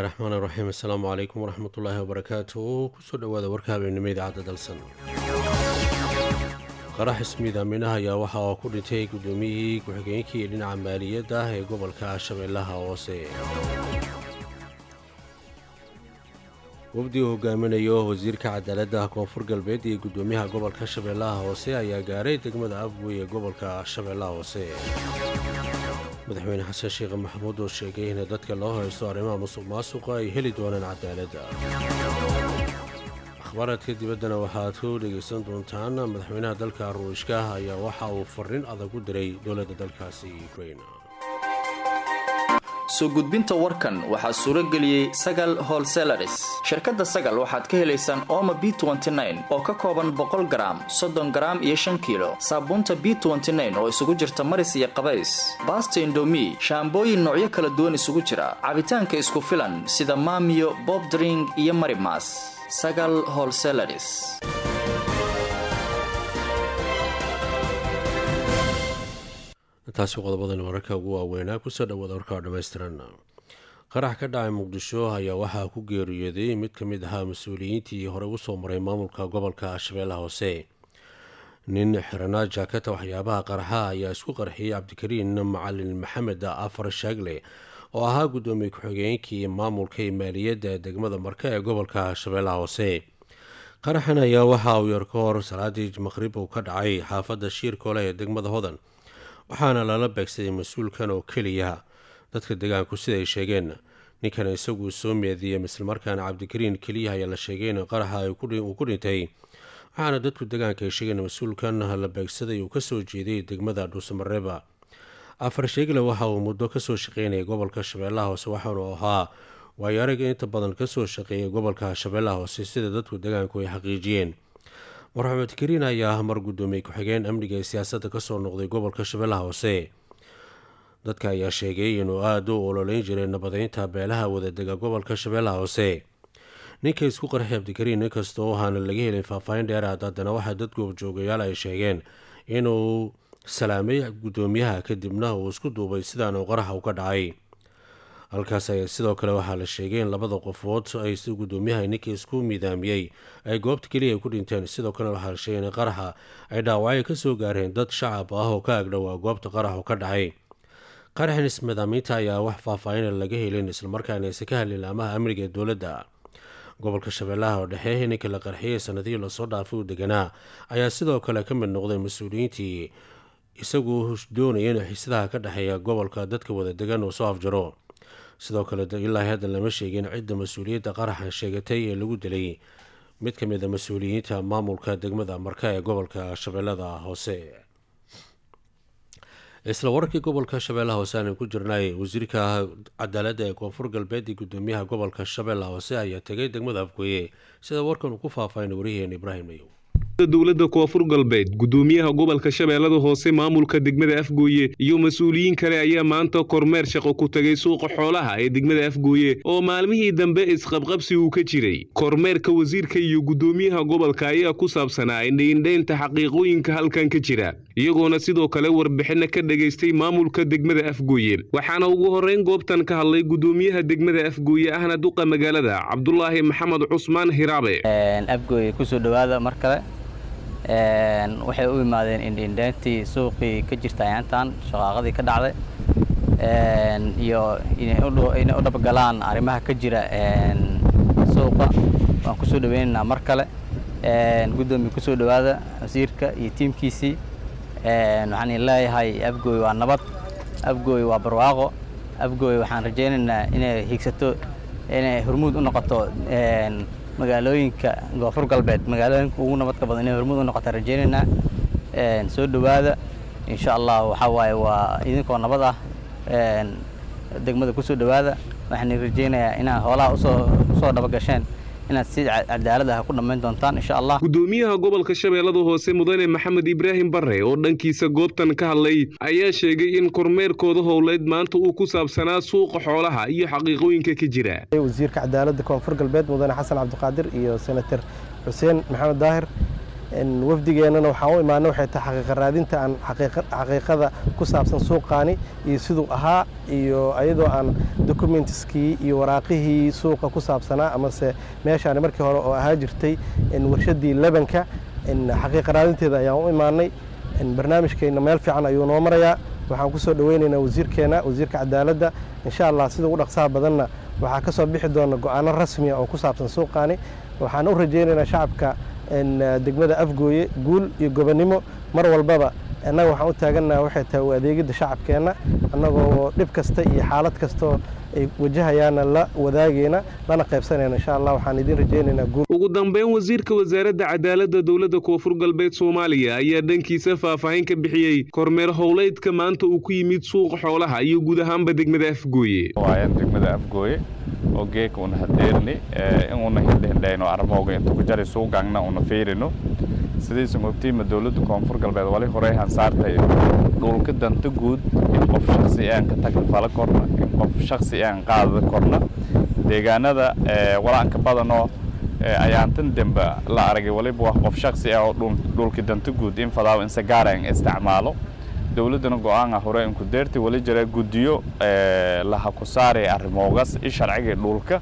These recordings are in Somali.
raxmaan raxiim assalaamu calaykum waraxmatullaahi wabarakaatuh kusoo dhowaada warka habeenimo idaacadda dalsan qarax ismiid aaminaha ayaa waxa uu ku dhintay gudoomiyihii ku-xigeenkii dhinaca maaliyadda ee gobolka shabeellaha hoose wafdi uu hogaaminayo wasiirka cadaaladda koonfur galbeed iyo gudoomiyaha gobolka shabeellaha hoose ayaa gaaray degmada afgoy ee gobolka shabeellaha hoose madaxweyne xasan sheekh maxamuud oo sheegay in dadka loo haysto arrimaha musuqmaasuqa ay heli doonaan cadaaladda akhbaaraadka dibaddana waxaad ku dhegaysan doontaan madaxweynaha dalka ruushka ayaa waxa uu farriin adag u diray dowladda dalkaasi ukraine soo gudbinta warkan waxaa suuro geliyey Sagal Wholesalers shirkadda Sagal waxaad ka helaysaan Omo B29 oo ka kooban 100 gram 30 gram iyo 5 kiilo saabuunta B29 oo isugu jirta maris iyo qabays basta indomie shaambooyin noocyo kala duwan isugu jira cabitaanka isku filan sida Maamiyo Bob Drink iyo Marimas Sagal Wholesalers taasi qodobadan wararka ugu waaweynaa kusoo dhawaada warkaa dhammaystiran qarax ka dhacay muqdisho ayaa waxaa ku geeriyooday mid ka mid ahaa mas-uuliyiintii hore u soo maray maamulka gobolka shabeellaha hoose nin xiranaa jaakata waxyaabaha qaraxa ayaa isku qarxiyey cabdikariin macalin maxamed afar shaagle oo ahaa gudoomiye ku-xigeenkii maamulka maaliyadda degmada marka ee gobolka shabeellaha hoose qaraxan ayaa waxa uu yar ka hor salaadii maqrib uu ka dhacay xaafadda shiirkoole ee degmada hodan waxaana lala beegsaday mas-uulkan oo keliya dadka deegaanku siday sheegeen ninkan isagu soo meediyey islamarkaana cabdikariin keliya ayaa la sheegay in qaraxa uu ku dhintay waxaana dadku deegaanka ay sheegeen mas-uulkan la beegsaday uu kasoo jeeday degmada dhuusamareeba afar sheegle waxa uu muddo kasoo shaqeynayay gobolka shabeellaha hoose waxaanu ahaa waayo araga inta badan kasoo shaqeeyay gobolka shabeellaha hoose sida dadku deegaanku ay xaqiijiyeen maxamed kariin ayaa mar gudoomiye ku-xigeen amniga ee siyaasadda kasoo noqday gobolka shabeellaha hoose dadka ayaa sheegay inuu aada u ololeyn jiray nabadeynta beelaha wadadega gobolka shabeellaha hoose ninka isku qarxi cabdikariin inkastoo ahaana laga helin faahfaahin dheeraad haddana waxaa dad goobjoogayaal ay sheegeen inuu salaamay gudoomiyaha kadibna uu isku duubay sidaanu qaraxa u ka dhacay halkaas ayaa sidoo kale waxaa la sheegay in labada qofood ay gudoomiyaha ninkii isku miidaamiyey ay goobta keliya ay ku dhinteen sidoo kale waxaa la sheegay in qaraxa ay dhaawacyo kasoo gaareen dad shacab ah oo ka agdhowaa goobta qaraxu ka dhacay qaraxan ismidaamiinta ayaa wax faahfaahina laga helin islamarkaana aysan ka hadlin amaha amniga ee dowladda gobolka shabeellaha oo dhexe ninka la qarxiyey sanadihii lasoo dhaafay u deganaa ayaa sidoo kale ka mid noqday mas-uuliyiintii isagu doonaya inuu xiisadaha ka dhexeeya gobolka dadka wada degan uu soo afjaro sidoo kale ilaa hadda lama sheegin cidda mas-uuliyadda qaraxan sheegatay ee lagu dilay mid ka mid a mas-uuliyiinta maamulka degmada marka ee gobolka shabeellada hoose isla wararkii gobolka shabeellaha hoose aan ku jirnay wasiirka cadaaladda ee koonfur galbeed iyo gudoomiyaha gobolka shabeellaha hoose ayaa tegay degmada afgooye sida warkan uu ku faahfaahin wariyaheen ibraahim mayow dowladda koonfur galbeed gudoomiyaha gobolka shabeellada hoose maamulka degmada afgooye iyo mas-uuliyiin kale ayaa maanta kormeer shaqo ku tagay suuqa xoolaha ee degmada afgooye oo maalmihii dambe isqabqabsi uu ka jiray kormeerka wasiirka iyo gudoomiyaha gobolka ayaa ku saabsanaa indhaindhaynta xaqiiqooyinka halkan ka jira iyagoona sidoo kale warbixino ka dhageystay maamulka degmada afgooye waxaana ugu horeyn goobtan ka hadlay gudoomiyaha degmada afgooye ahna duqa magaalada cabdulaahi maxamed cusmaan hiraabe afgooye kusoo dhawaada mar kale waxay u imaadeen indhayntii suuqii ka jirta ayaantan shaqaaqadii ka dhacday iyo inay u dhabagalaan arrimaha ka jira suuqa waan kusoo dhaweynaynaa mar kale gudoomiye kusoo dhawaada wasiirka iyo tiimkiisii waxaan leeyahay afgooy waa nabad afgooy waa barwaaqo afgooy waxaan rajaynaynaa inay higsato inay hormuud u noqoto magaalooyinka koonfur galbeed magaalooyinka ugu nabadka badan inay hormuud u noqota rajaynaynaa soo dhawaada insha allah waxaa waaye waa idinkoo nabad ah degmada kusoo dhawaada waxaan rajaynayaa inaad hoolaha usoo dhabagasheen inaad si cadaalad ah ku dhammayn doontaan insha allah gudoomiyaha gobolka shabeellada hoose mudane maxamed ibraahim barre oo dhankiisa goobtan ka hadlay ayaa sheegay in kormeerkooda howleed maanta uu ku saabsanaa suuqa xoolaha iyo xaqiiqooyinka ka jira wasiirka cadaaladda koonfur galbeed mudane xasan cabdiqaadir iyo senator xuseen maxamed daahir wafdigeennana waxaan u imaanay waxay tahay xaqiiqa raadinta aan xaqiiqada ku saabsan suuqaani iyo siduu ahaa iyo ayadoo aan documentiskii iyo waraaqihii suuqa ku saabsanaa amase meeshaani markii hore oo ahaa jirtay warshadii labanka xaqiiqa raadinteeda ayaan u imaanay barnaamijkeena meel fiican ayuu noo marayaa waxaan kusoo dhaweynaynaa wasiirka cadaaladda insha allah sida ugu dhaqsaha badanna waxaa ka soo bixi doona go'aano rasmiya oo ku saabsan suuqaani waxaan u rajaynaynaa shacabka degmada Afgooye guul iyo gobonimo mar walbaba annaga waxaan u taagannahay waxay tahay u adeegida shacabkeena annagoo dhib kasta iyo xaalad kasta ay wajahayaana la wadaagayna lana qaybsanayna insha Allah waxaan idin rajaynaynaa guul ugu dambeyn wasiirka wasaaradda cadaaladda dowladda koonfur galbeed Soomaaliya ayaa dhankiisa faahfaahin ka bixiyay kormeer howleedka maanta uu ku yimid suuqa xoolaha iyo guud ahaanba degmada Afgooye waayaan degmada Afgooye oo geeka una hadeerni inuna hindhayno armooga inta ku jari suuqaagna una fiirino sidii ogtiima dowladda koonfur galbeed wali hore han saartay dhulka danta guud in qof shakhsi aan ka taklifala korna in qof shakhsi aan qaado korna deegaanada walaanka badano ayaantan dambe la aragay waliba wax qof shakhsi ah oo dhulka danta guud in fadaaw in sagaaraan isticmaalo dowladana go'aan hore in ku deertay wali jira gudiyo la ku saaray arrimoogas sharciga dhulka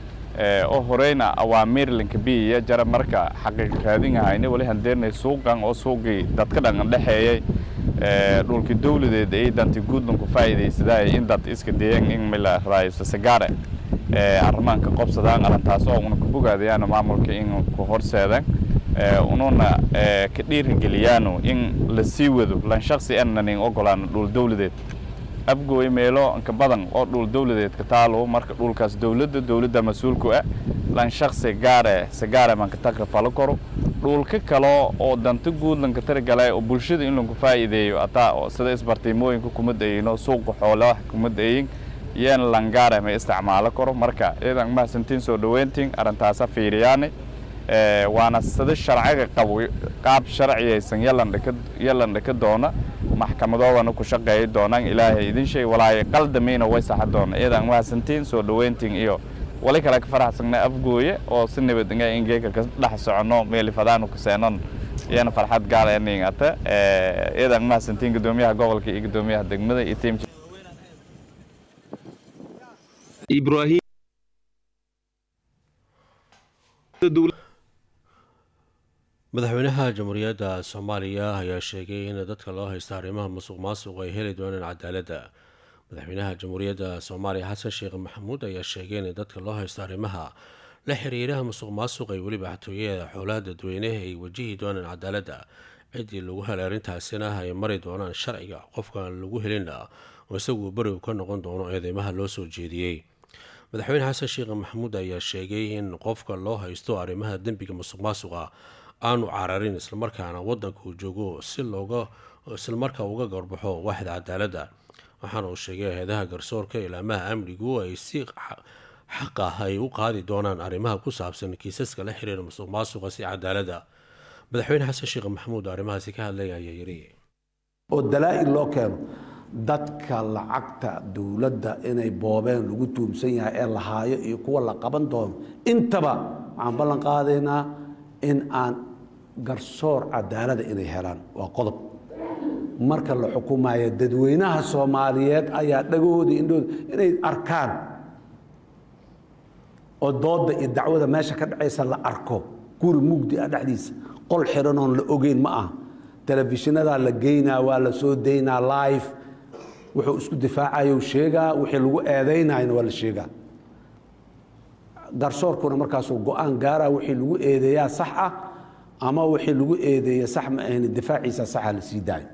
oo horeyna awaamir linka biya jara marka xaqiiq raadin ahayna wali handeernay suuqan oo suuqi dadka dhan dhaxeeyay dhulka dawladeed ay danti guudlan ku faa'iideysaday in dad iska deeyan in mila raayso sagaare arrimaanka qobsadaan arintaas oo una ku bogaadayaan maamulka in ku horseedaan ununa ka dhiirigeliyaan in la sii wado lan shakhsi aanan ogolaan dhul dawladeed Afgooye meelo ka badan oo dhul dawladeed ka taalo marka dhulkaas dawladda mas'uulku ah lan shakhsi gaare man ka takrifalo karo dhulka kale oo danta guud lan ka targalay oo bulshada in lagu faa'iideeyo ata oo sida isbartiimooyinka kuma dayno suuqa xoolaha kuma dayin yeen lan gaare ma isticmaalo karo marka idan ma santiin soo dhaweyntiin arintaas fiiriyaan waana sida sharciga qaab sharciyeysan yalan ka doona maxkamadoodana ku shaqeey doonaan ilaahay idin shay walaay qaldameena way sax doona idan ma santiin soo dhaweyntiin iyo wali kala ka faraxsana Afgooye oo si nabad ah ingeeka ka dhax socono meel fadaan ku seenon yana farxad gaar ah inta idan ma santiin gudoomiyaha gobolka iyo gudoomiyaha degmada iyo team Ibrahim madaxweynaha jamhuuriyadda Soomaaliya ayaa sheegay in dadka loo haysto arrimaha musuqmaasuqa ay heli doonaan cadaaladda madaxweynaha jamhuuriyadda Soomaaliya Xasan Sheekh Maxamuud ayaa sheegay in dadka loo haysto arrimaha la xiriira musuqmaasuqa ay waliba xatooyada xoolaha dadweynaha ay wajihi doonaan cadaaladda cidii lagu helay arrintaasina ay mari doonaan sharciga qofka lagu helina oo isagu bari ka noqon doono eedeymaha loo soo jeediyay madaxweyne Xasan Sheekh Maxamuud ayaa sheegay in qofka loo haysto arrimaha dambiga musuqmaasuqa aanu cararin isla markaana wadanka uu joogo si looga isla markaa uga garbaxo waaxda cadaaladda waxaana uu sheegay hay'adaha garsoorka ilaamaha amnigu ay si xaq ah ay u qaadi doonaan arrimaha ku saabsan kiisaska la xiriira musuqmaasuqa si cadaaladda madaxweyne Xasan Sheekh Maxamuud arrimahaasi ka hadlaya ayaa yiri oo dalaa'il loo keeno dadka lacagta dawladda inay boobeen lagu tuumsan yahay ee la haayo iyo kuwa la qaban doono intaba waxaan ballan qaadaynaa in aan garsoor cadaalada inay helaan waa qodob marka la xukumayo dadweynaha Soomaaliyeed ayaa dhagoodii indhood inay arkaan oo dooda iyo dacwada meesha ka dhacaysa la arko guri mugdi ah dhexdiisa qol xiran oo la ogeyn ma ah telefishinada la geynaa waa la soo deynaa live wuxuu isku difaacayo sheegaa wixii lagu eedeynayna waa la sheegaa garsoorkuna markaasuu go'aan gaara wixii lagu eedeeyaa sax ah ama wixii lagu eedeeya sax ma ahayn difaaciisa sax la sii daayo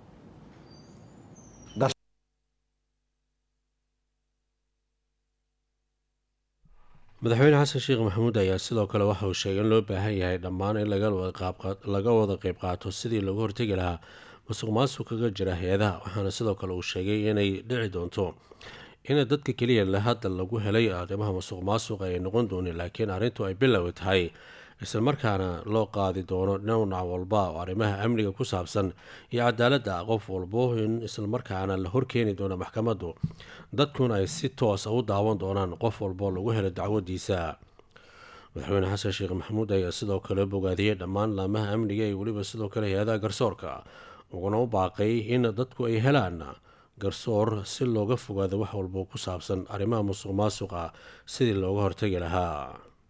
madaxweyne Xasan Sheekh Maxamuud ayaa sidoo kale waxa uu sheegay in loo baahan yahay dhammaan in laga wada qayb qaato sidii lagu hortagi lahaa musuqmaasuqa kaga jira hay'adaha waxaana sidoo kale uu sheegay inay dhici doonto in dadka kaliya la hadal lagu helay arrimaha musuqmaasuqa ay noqon doonaan laakiin arrintu ay bilow tahay isla markaana loo qaadi doono dhinac walba oo arrimaha amniga ku saabsan iyo cadaaladda qof walba in isla markaana la horkeeni doono maxkamaddu dadkuna ay si toos ah u daawan doonaan qof walba lagu helo dacwadiisa madaxweyne xasan sheekh maxamuud ayaa sidoo kale bogaadiyey dhammaan laamaha amniga iyo weliba sidoo kale hay-adaha garsoorka uguna u baaqay in dadku ay helaan garsoor si looga fogaado wax walba ku saabsan arrimaha musuq maasuqa sidii looga hortagi lahaa.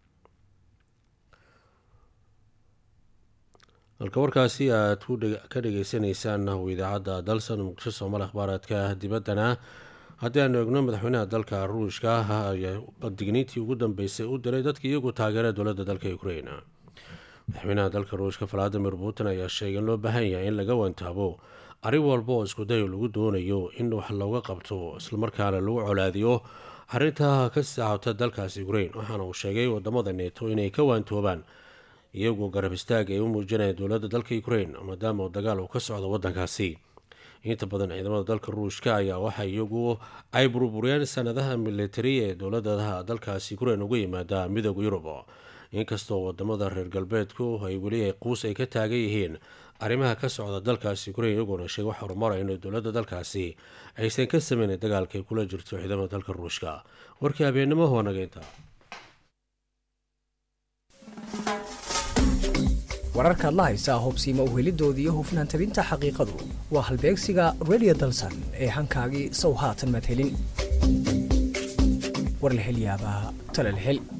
halka warkaasi aad ka dhageysanaysaan idaacadda dalsan muqdisho soomaali akhbaaraadka dibaddana haddii aanu eegno madaxweynaha dalka ruushka ayaa digniintii ugu dambeysay u diray dadka iyagu taageera dowladda dalka Ukraine. madaxweynaha dalka ruushka Vladimir Putin ayaa sheegay in loo baahan yahay in laga wantaabo arrin walba oo isku day lagu doonayo in wax looga qabto islamarkaana lagu colaadiyo arrinta ka socota dalkaasi Ukraine, waxaana uu sheegay wadamada NATO inay ka waantoobaan iyagoo garab istaag ay u muujinayaan dowladda dalka Ukraine maadaama uu dagaal uu ka socdo waddankaasi. inta badan ciidamada dalka ruushka ayaa waxa iyagu ay burburiyeen sanadaha militari ee dowladda dalkaasi Ukraine uga yimaada midowga Yurub, inkastoo wadamada reer galbeedku ay weli quus ay ka taagan yihiin arrimaha ka socda dalkaasi Ukraine, iyagoona sheegay wax horumar ah in dowladda dalkaasi aysan ka sameyn dagaalka ay kula jirto ciidamada dalka ruushka. warkii habeenimo wanaga inta wararka la haysa hubsiima u helidoodii iyo hufnaan tabinta xaqiiqadu waa halbeegsiga Radio Dalsan ee hankaagii sow haatan madhelin war la hel yaabaa tala la hel